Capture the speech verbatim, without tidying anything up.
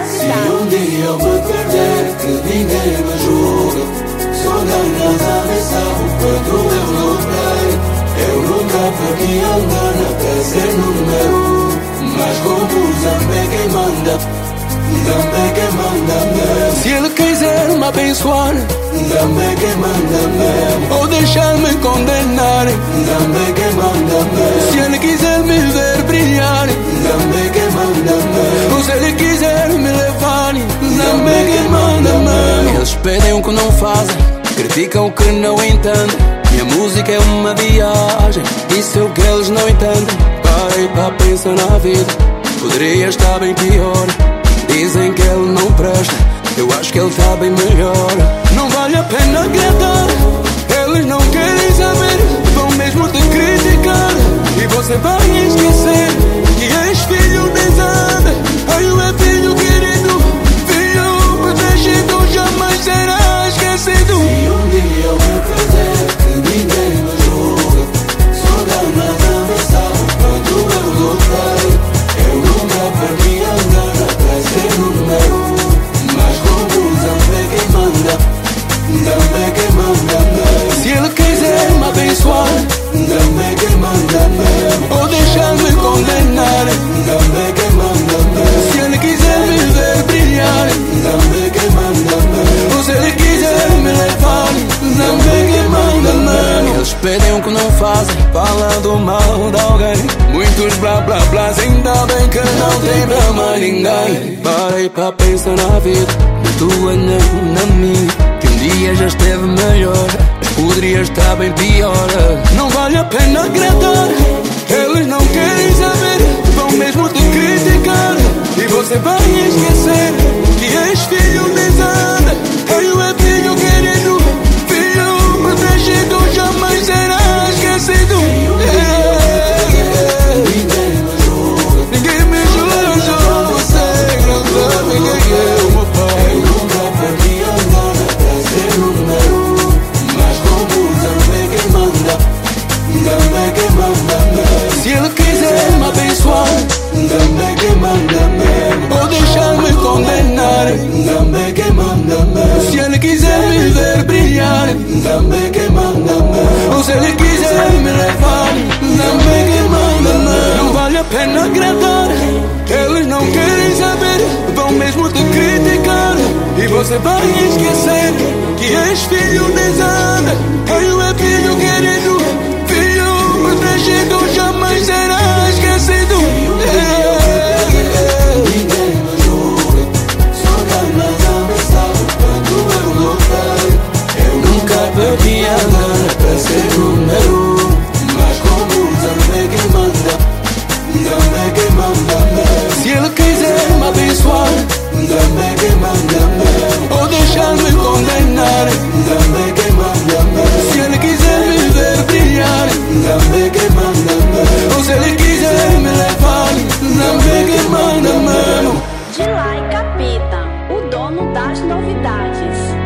novidades. Se um dia eu me perder, que ninguém me julgue. Só ganhas a missão, quando eu lutei. Eu nunca perdi a gana para ser número um. Mas como Zambé quem manda, Zambé quem manda mesmo. Se ele quiser me abençoar, Zambé quem manda mesmo. ou deixar-me condenar, Zambé quem manda mesmo. se ele quiser me ver brilhar, Zambé quem manda mesmo. ou se ele quiser me levar, Zambé quem manda mesmo. Eles pedem o que não fazem, criticam o que não entendem. Minha música é uma viagem, isso é o que eles não entendem. Parei para pensar na vida, poderia estar bem pior. Dizem que ele não presta, eu acho que ele está bem melhor. Não vale a pena gritar, eles não querem saber, vão mesmo te criticar. E você vai esquecer que és filho de Zambé. Ai, eu é filho querido, filho protegido, jamais será esquecido. Se um dia eu me perder, que ninguém me julgue. Só ganhas a missão, quando eu lutei. Eu nunca perdi a gana para ser número um. Mas como Zambé quem manda, Zambé quem manda mesmo. Se ele quiser me abençoar, Zambé quem manda mesmo. ou deixar-me condenar, Zambé quem manda mesmo. se ele quiser me ver brilhar, Zambé quem manda mesmo. ou se ele quiser me levar, Zambé quem manda mesmo. Eles pedem o que não fazem, falando mal de alguém. Muitos blá blá blás, ainda bem que não tem pra mais ninguém. Parei para pensar na vida, na tua não, na minha. Que um dia já esteve melhor, mas poderia estar bem pior. Não vale a pena gritar, eles não querem saber, vão mesmo te criticar. E você vai esquecer que és filho de Zambé. Eu é filho querido, filho protegido, jamais será esquecido. Ninguém me julga. Ninguém me julga, só você não sabe quem é o meu pai. Eu nunca perdi a gana para ser número um. Mas como Zambé quem manda, Zambé quem manda mesmo. Se ele quiser me abençoar, Zambé quem manda mesmo. ou deixar-me condenar, Zambé quem manda mesmo. se ele quiser me ver brilhar, Zambé quem manda mesmo. ou se ele quiser me levar, Zambé quem manda mesmo. Não vale a pena gritar, eles não querem saber, vão mesmo te criticar. E você vai esquecer que és filho de Zambé. Eu é filho querido, filho protegido, jamais será esquecido. Ninguém me julga. Só ganhas a missão, quando eu lutei. Eu Nunca perdi a gana para ser número um. Mas como Zambé quem manda, Zambé quem manda mesmo. se ele quiser me abençoar, Zambé quem manda mesmo. ou deixar-me condenar, Zambé quem manda mesmo. se ele quiser me ver brilhar, Zambé quem manda mesmo. ou se ele quiser me levar, Zambé quem manda mesmo. Dilai Capita, o dono das novidades.